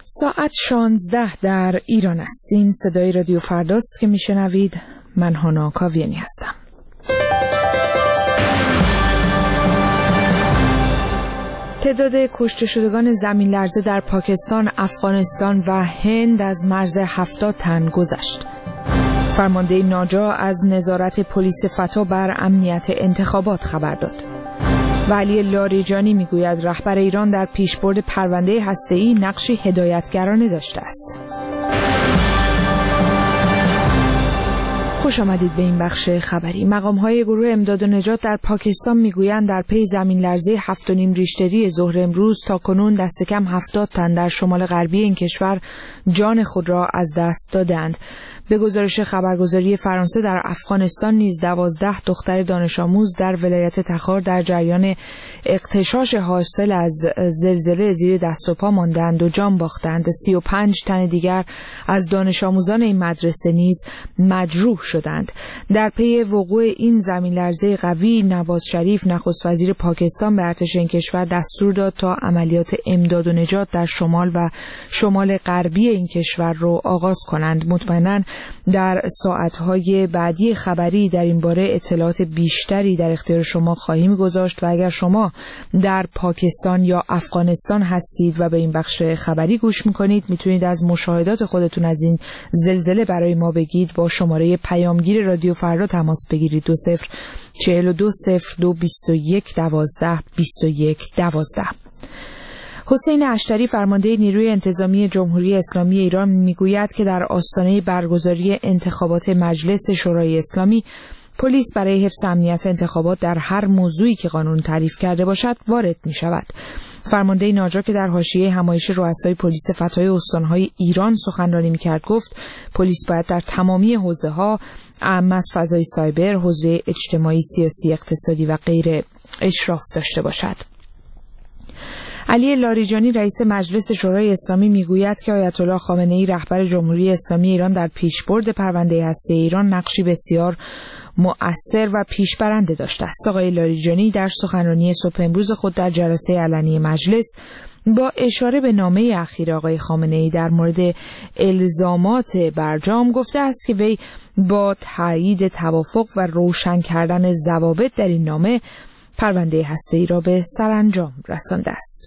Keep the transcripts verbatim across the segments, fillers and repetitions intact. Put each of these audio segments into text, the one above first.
ساعت شانزده در ایران است. این صدای رادیو فرداست که میشنوید. من هانا کاویانی هستم. تعداد کشته شدگان زمین لرزه در پاکستان، افغانستان و هند از مرز هفتاد تن گذشت. فرمانده ناجا از نظارت پلیس فتا بر امنیت انتخابات خبر داد. و علی لاریجانی میگوید رهبر ایران در پیشبرد پرونده هسته‌ای نقشی هدایتگرانه داشته است. خوش آمدید به این بخش خبری. مقام‌های گروه امداد و نجات در پاکستان میگویند در پی زمین لرزه هفت و نیم ریشتری ظهر امروز تاکنون دست کم هفتاد تن در شمال غربی این کشور جان خود را از دست دادند. به گزارش خبرگزاری فرانسه در افغانستان نیز دوازده دختر دانش آموز در ولایت تخار در جریان اغتشاش حاصل از زلزله زیر دست و پا ماندند و جان باختند. سی و پنج تن دیگر از دانش آموزان این مدرسه نیز مجروح شدند. در پی وقوع این زمین لرزه قوی، نواز شریف نخست وزیر پاکستان به ارتش این کشور دستور داد تا عملیات امداد و نجات در شمال و شمال غربی این کشور رو آغاز کنند. مطمئناً در ساعتهای بعدی خبری در این باره اطلاعات بیشتری در اختیار شما خواهیم گذاشت و اگر شما در پاکستان یا افغانستان هستید و به این بخش خبری گوش میکنید میتونید از مشاهدات خودتون از این زلزله برای ما بگید. با شماره پیامگیر رادیو فردا تماس بگیرید. دو صفر چهل و دو صفر دو بیست و یک دوازده بیست و یک دوازده. حسین اشتری فرمانده نیروی انتظامی جمهوری اسلامی ایران میگوید که در آستانه برگزاری انتخابات مجلس شورای اسلامی پلیس برای حفظ امنیت انتخابات در هر موضوعی که قانون تعریف کرده باشد وارد می شود. فرمانده ناجا که در حاشیه همایش رؤسای پلیس فتای استانهای ایران سخنرانی می‌کرد گفت پلیس باید در تمامی حوزه‌ها اعم از فضای سایبر، حوزه اجتماعی، سیاسی، اقتصادی و غیره اشراف داشته باشد. علی لاریجانی رئیس مجلس شورای اسلامی میگوید که آیت الله خامنه‌ای رهبر جمهوری اسلامی ایران در پیشبرد پرونده هسته ایران نقشی بسیار مؤثر و پیشبرنده داشته است. آقای لاریجانی در سخنرانی صبح امروز خود در جلسه علنی مجلس با اشاره به نامه اخیر آقای خامنه‌ای در مورد الزامات برجام گفته است که وی با تایید توافق و روشن کردن ضوابط در این نامه پرونده هسته‌ای را به سرانجام رسانده است.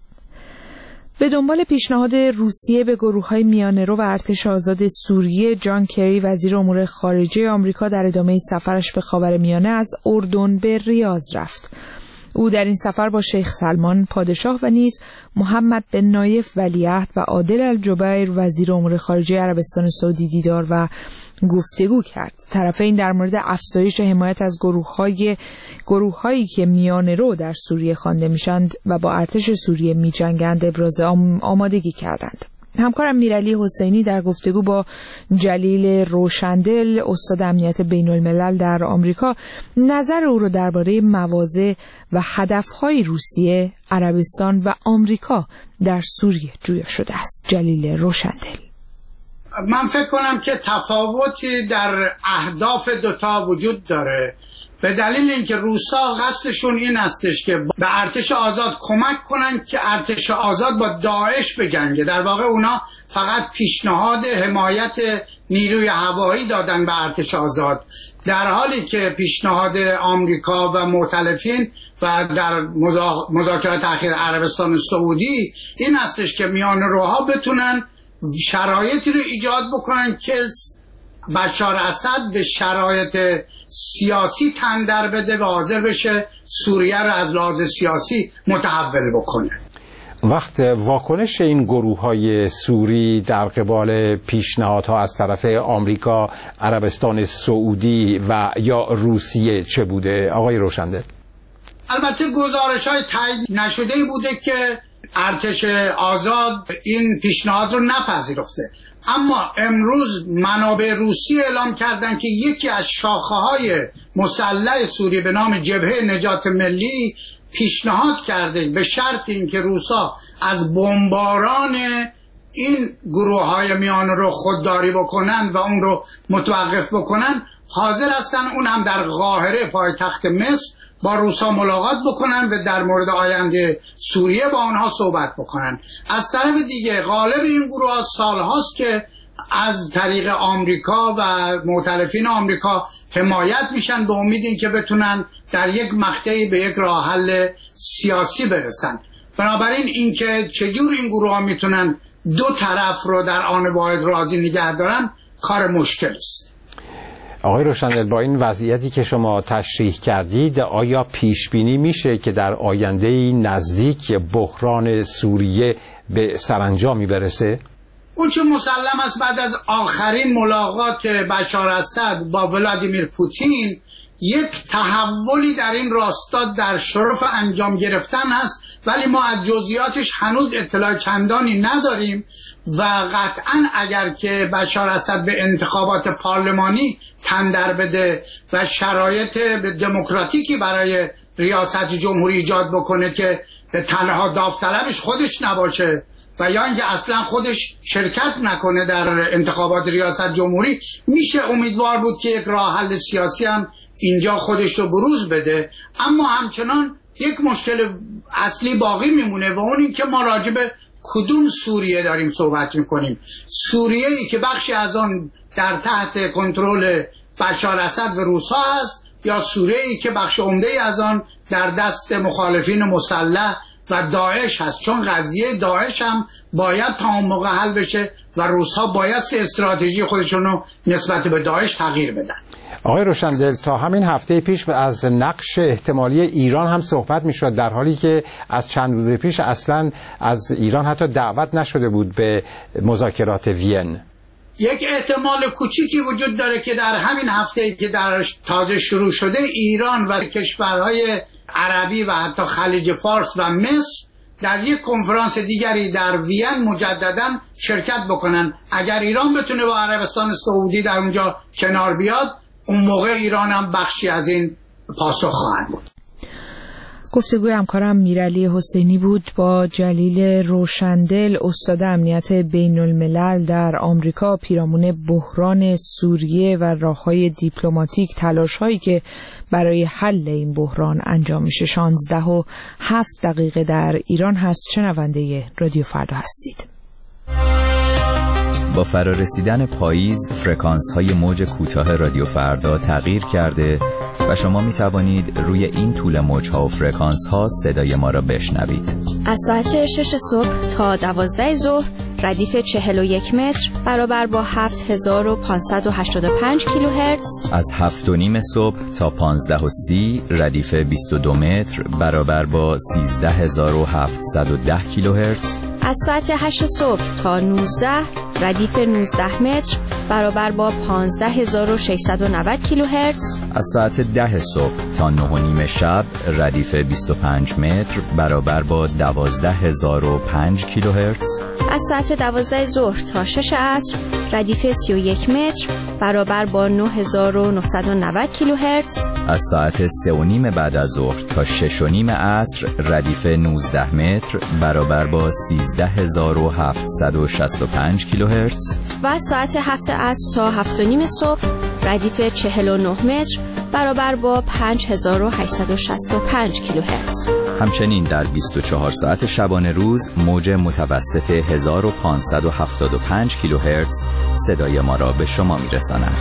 به دنبال پیشنهاد روسیه به گروه‌های میانه‌رو و ارتش آزاد سوریه، جان کری وزیر امور خارجه آمریکا در ادامه سفرش به خاورمیانه از اردن به ریاض رفت. او در این سفر با شیخ سلمان پادشاه و نیز محمد بن نایف ولیعهد و عادل الجبیر وزیر امور خارجه عربستان سعودی دیدار و گفتگو کرد. طرفین در مورد افزایش حمایت از گروه‌های گروه‌هایی که میانه‌رو در سوریه خوانده میشند و با ارتش سوریه می‌جنگند ابراز آمادگی کردند. همکارم میرعلی حسینی در گفتگو با جلیل روشندل استاد امنیت بین الملل در آمریکا نظر او را درباره مواضع و هدف‌های روسیه، عربستان و آمریکا در سوریه جویا شده است. جلیل روشندل: من فکر کنم که تفاوتی در اهداف دوتا وجود داره، به دلیل اینکه روسا قصدشون این استش که به ارتش آزاد کمک کنن که ارتش آزاد با داعش بجنگه. در واقع اونا فقط پیشنهاد حمایت نیروی هوایی دادن به ارتش آزاد، در حالی که پیشنهاد آمریکا و مؤتلفین و در مذاکرات اخیر عربستان سعودی این استش که میانه‌روها بتونن شرایطی رو ایجاد بکنن که بشار اسد به شرایط سیاسی تن در بده و حاضر بشه سوریه رو از لحاظ سیاسی متحول بکنه. وقت واکنش این گروه‌های سوری در قبال پیشنهادها از طرف آمریکا، عربستان سعودی و یا روسیه چه بوده آقای روشنده؟ البته گزارش‌های تایید نشده‌ای بوده که ارتش آزاد این پیشنهاد رو نپذیرفته، اما امروز منابع روسی اعلام کردن که یکی از شاخه‌های مسلح سوریه به نام جبهه نجات ملی پیشنهاد کرده به شرط اینکه روسا از بمباران این گروه‌های میانه رو خودداری بکنن و اون رو متوقف بکنن حاضر هستن اون هم در قاهره پایتخت مصر با روسا ملاقات بکنن و در مورد آینده سوریه با آنها صحبت بکنن. از طرف دیگه غالب این گروه ها سال هاست که از طریق آمریکا و مؤتلفین آمریکا حمایت میشن به امید این که بتونن در یک مقطعی به یک راه حل سیاسی برسن. بنابراین این که چجور این گروه ها میتونن دو طرف رو در آن واحد راضی نگه دارن کار مشکل است. آقای روشندل، با این وضعیتی که شما تشریح کردید آیا پیش بینی میشه که در آینده نزدیک بحران سوریه به سرانجامی برسه؟ اون چه مسلم است بعد از آخرین ملاقات بشار اسد با ولادیمیر پوتین یک تحولی در این راستا در شرف انجام گرفتن هست، ولی ما از جزئیاتش هنوز اطلاع چندانی نداریم و قطعا اگر که بشار اسد به انتخابات پارلمانی تن در بده و شرایط دموکراتیکی برای ریاست جمهوری ایجاد بکنه که تنها داوطلبش خودش نباشه و یا اینکه اصلا خودش شرکت نکنه در انتخابات ریاست جمهوری، میشه امیدوار بود که یک راه حل سیاسی هم اینجا خودش رو بروز بده. اما همچنان یک مشکل اصلی باقی میمونه و اون این که ما راجع به کدوم سوریه داریم صحبت میکنیم. سوریه ای که بخشی از آن در تحت کنترل بشار اسد و روسا است، یا سوریه ای که بخش عمده از آن در دست مخالفین مسلح و داعش هست؟ چون قضیه داعش هم باید تا اون موقع حل بشه و روسا باید استراتژی خودشون رو نسبت به داعش تغییر بدن. آقای روشندل، تا همین هفته پیش از نقش احتمالی ایران هم صحبت می شد، در حالی که از چند روز پیش اصلا از ایران حتی دعوت نشده بود به مذاکرات وین. یک احتمال کوچیکی وجود داره که در همین هفته‌ای که در تازه شروع شده ایران و کشورهای عربی و حتی خلیج فارس و مصر در یک کنفرانس دیگری در وین مجددا شرکت بکنن. اگر ایران بتونه با عربستان سعودی در اونجا کنار بیاد، اون موقع ایران هم بخشی از این پاسخ خواهد بود. گفتگوی همکارم میرعلی حسینی بود با جلیل روشندل، استاد امنیت بین الملل در آمریکا، پیرامون بحران سوریه و راههای دیپلماتیک، تلاش‌هایی که برای حل این بحران انجام میشه. شانزده و هفت دقیقه در ایران هست. شنونده رادیو فردا هستید. با فرارسیدن پاییز فرکانس‌های موج کوتاه رادیو فردا تغییر کرده و شما می توانید روی این طول موج‌ها و فرکانس‌ها صدای ما را بشنوید. از ساعت شش صبح تا دوازده ظهر ردیف چهل و یک متر برابر با هفت هزار و پانصد و هشتاد و پنج کیلوهرتز. از هفت و نیم صبح تا پانزده و سی ردیف بیست و دو متر برابر با سیزده هزار و هفتصد و ده کیلوهرتز. از ساعت هشت صبح تا نوزده ردیف نوزده متر برابر با پانزده هزار و ششصد و نود کیلوهرتز. از ساعت ده صبح تا نه و نیم شب ردیف بیست و پنج متر برابر با دوازده هزار و پنج کیلوهرتز. از ساعت دوازده ظهر تا شش عصر ردیف سی و یک متر برابر با نه هزار و نهصد و نود کیلوهرتز. از ساعت سه و نیم بعد از ظهر تا شش و نیم عصر ردیف نوزده متر برابر با سیزده هزار و هفتصد و شصت و پنج کیلوهرتز. و از ساعت هفت عصر تا هفت و نیم صبح ردیف چهل و نه متر برابر با پنج هزار و هشتصد و شصت و پنج کیلوهرتز. همچنین در بیست و چهار ساعت شبانه روز موج متوسط هزار و پانصد و هفتاد و پنج کیلوهرتز صدای ما را به شما میرساند.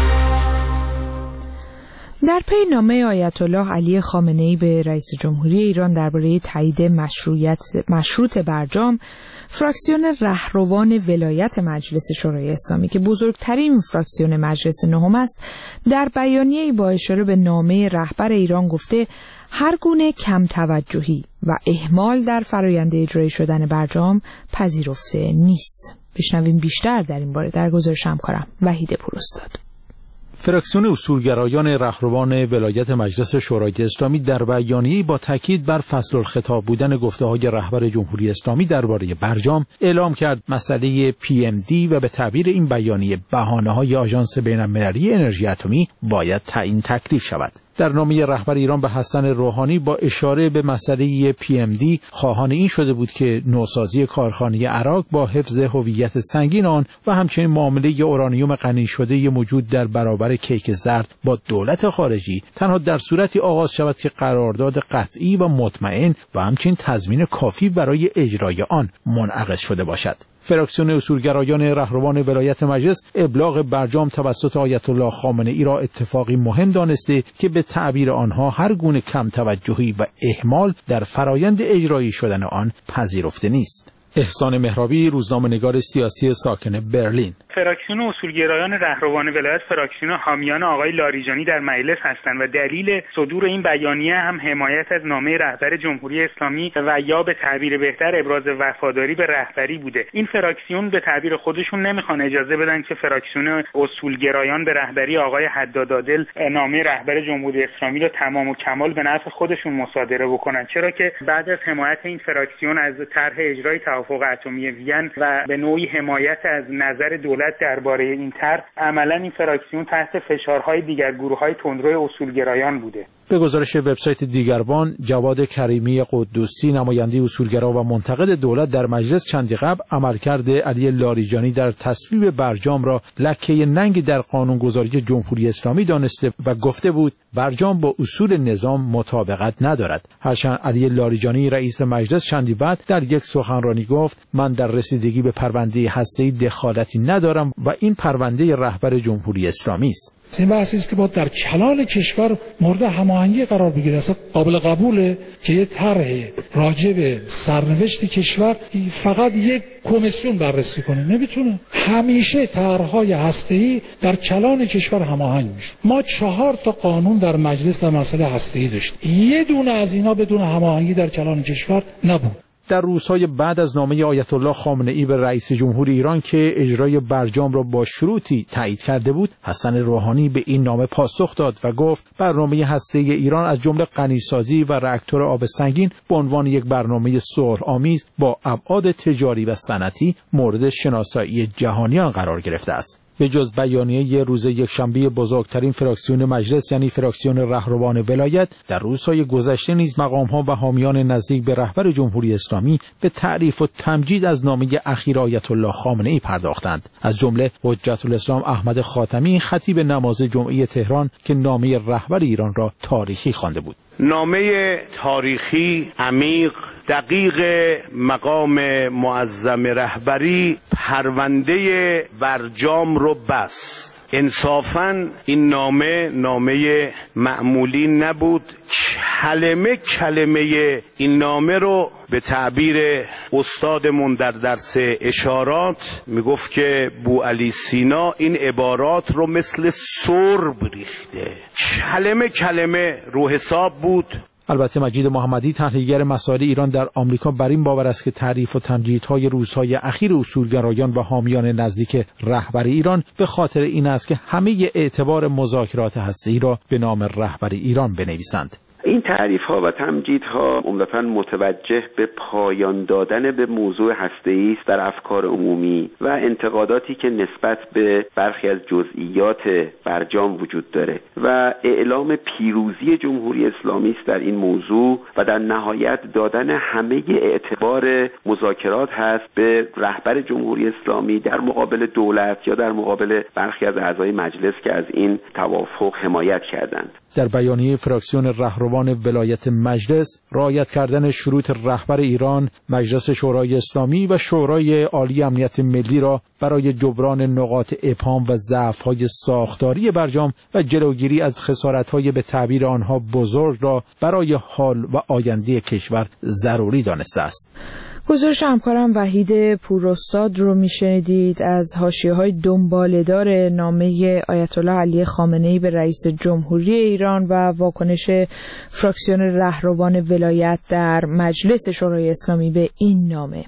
در پی نامه آیت الله علی خامنه‌ای به رئیس جمهوری ایران درباره تایید مشروعیت مشروط برجام، فراکسیون رهروان ولایت مجلس شورای اسلامی که بزرگترین فراکسیون مجلس نهم است، در بیانیه‌ای با اشاره به نامه رهبر ایران گفته هر گونه کم توجهی و اهمال در فرآیند اجرایی شدن برجام پذیرفته نیست. بشنویم بیشتر در این باره در گزارش همکارم وحید پوراستاد. فراکسیون اصولگرایان رهروان ولایت مجلس شورای اسلامی در بیانیه‌ای با تاکید بر فصل الخطاب بودن گفته‌های رهبر جمهوری اسلامی درباره برجام اعلام کرد مسئله پی ام دی و به تعبیر این بیانیه بهانه‌های آژانس بین‌المللی انرژی اتمی باید تعیین تکلیف شود. در نامه رهبر ایران به حسن روحانی با اشاره به مسئله پی ام دی خواهان این شده بود که نوسازی کارخانه عراق با حفظ هویت سنگین آن و همچنین معامله اورانیوم غنی شده موجود در برابر کیک زرد با دولت خارجی تنها در صورتی آغاز شود که قرارداد قطعی و مطمئن و همچنین تضمین کافی برای اجرای آن منعقد شده باشد. فراکسیون اصولگرایان رهروان ولایت مجلس ابلاغ برجام توسط آیت الله خامنه‌ای را اتفاقی مهم دانسته که به تعبیر آنها هر گونه کم توجهی و اهمال در فرایند اجرایی شدن آن پذیرفته نیست. احسان مهرابی، روزنامه‌نگار سیاسی ساکن برلین. فراکسیون اصولگرایان رهروان ولایت فراکسیون حامیان آقای لاریجانی در مجلس هستند و دلیل صدور این بیانیه هم حمایت از نامه رهبر جمهوری اسلامی و یا به تعبیر بهتر ابراز وفاداری به رهبری بوده. این فراکسیون به تعبیر خودشون نمیخوان اجازه بدن که فراکسیون اصولگرایان به رهبری آقای حدادعادل نامه رهبر جمهوری اسلامی رو تمام و کمال به نفع خودشون مصادره بکنن، چرا که بعد از حمایت این فراکسیون از طرح اجرای توافق اتمی وین و به نوعی حمایت از نظر دولت درباره این طرح، عملا این فراکسیون تحت فشارهای دیگر گروه‌های تندرو اصولگرایان بوده. به گزارش وبسایت دیگربان، جواد کریمی قدوسی، نماینده اصولگرا و منتقد دولت در مجلس چندی قبل عملکرد علی لاریجانی در تصویب برجام را لکه ننگی در قانونگذاری جمهوری اسلامی دانسته و گفته بود برجام با اصول نظام مطابقت ندارد. هرچند علی لاریجانی رئیس مجلس چندی بعد در یک سخنرانی گفت من در رسیدگی به پرونده هسته‌ای دخالتی ندارم و این پرونده رهبر جمهوری اسلامی است. این بحثی است که باید در کلان کشور مورد هماهنگی قرار بگیره. اصلا قابل قبوله که یه طرح راجع به سرنوشت کشور فقط یک کمیسیون بررسی کنه؟ نمیتونه. همیشه طرح‌های هسته‌ای در کلان کشور هماهنگ میشه. ما چهار تا قانون در مجلس در مسئله هسته‌ای داشتیم، یه دونه از اینا بدون هماهنگی در کلان کشور نبود. در روزهای بعد از نامه آیت الله خامنه‌ای به رئیس جمهور ایران که اجرای برجام را با شروطی تایید کرده بود، حسن روحانی به این نامه پاسخ داد و گفت برنامه هسته‌ای ایران از جمله غنیسازی و راکتور آب سنگین به عنوان یک برنامه صلح‌آمیز با ابعاد تجاری و صنعتی مورد شناسایی جهانیان قرار گرفته است. به جز بیانیه روز یکشنبه بزرگترین فراکسیون مجلس یعنی فراکسیون رهروان ولایت، در روزهای گذشته نیز مقام‌ها و حامیان نزدیک به رهبر جمهوری اسلامی به تعریف و تمجید از نامه اخیر آیت الله خامنه‌ای پرداختند. از جمله حجت الاسلام احمد خاتمی، خطیب نماز جمعه تهران که نامه رهبر ایران را تاریخی خوانده بود. نامه تاریخی، عمیق، دقیق مقام معظم رهبری پرونده برجام رو بست. انصافاً این نامه نامه معمولی نبود. کلمه کلمه این نامه رو به تعبیر استادمون در درس اشارات میگفت که بوعلی سینا این عبارات رو مثل سرب ریخته. کلمه کلمه رو حساب بود. البته مجید محمدی، تحلیلگر مسائل ایران در آمریکا، بر این باور است که تعریف و تمجیدهای روزهای اخیر اصولگرایان و حامیان نزدیک رهبر ایران به خاطر این است که همه اعتبار مذاکرات هسته‌ای را به نام رهبر ایران بنویسند. این تعریف‌ها و تمجیدها عمدتاً متوجه به پایان دادن به موضوع هسته‌ای است در افکار عمومی و انتقاداتی که نسبت به برخی از جزئیات برجام وجود داره و اعلام پیروزی جمهوری اسلامی است در این موضوع و در نهایت دادن همه اعتبار مذاکرات هست به رهبر جمهوری اسلامی در مقابل دولت یا در مقابل برخی از اعضای مجلس که از این توافق حمایت کردند. در بیانیه فراکسیون رهروان ولایت مجلس، رعایت کردن شروط رهبر ایران، مجلس شورای اسلامی و شورای عالی امنیت ملی را برای جبران نقاط ابهام و ضعف‌های ساختاری برجام و جلوگیری از خسارت‌های به تعبیر آنها بزرگ را برای حال و آینده کشور ضروری دانسته است. گزارش همکارم وحید پوراستاد رو میشنیدید از حاشیه‌های دنباله‌دار نامه آیت الله علی خامنه‌ای به رئیس جمهوری ایران و واکنش فراکسیون رهروان ولایت در مجلس شورای اسلامی به این نامه.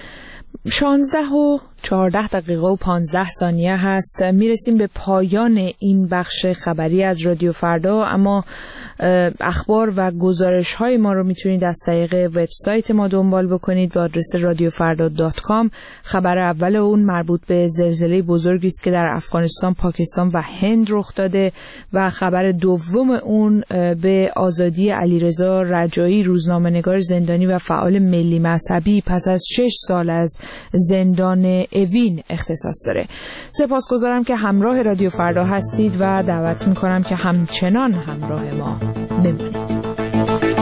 شانزده و چهارده دقیقه و پانزده ثانیه هست. میرسیم به پایان این بخش خبری از رادیو فردا، اما اخبار و گزارش های ما رو میتونید از طریق وبسایت ما دنبال بکنید با آدرس رادیو فردا دات کام. خبر اول اون مربوط به زلزله بزرگی است که در افغانستان، پاکستان و هند رخ داده و خبر دوم اون به آزادی علیرضا رجایی، روزنامه‌نگار زندانی و فعال ملی مذهبی، پس از شش سال از زندان اوین اختصاص داره. سپاسگزارم که همراه رادیو فردا هستید و دعوت میکنم که همچنان همراه ما بمانید.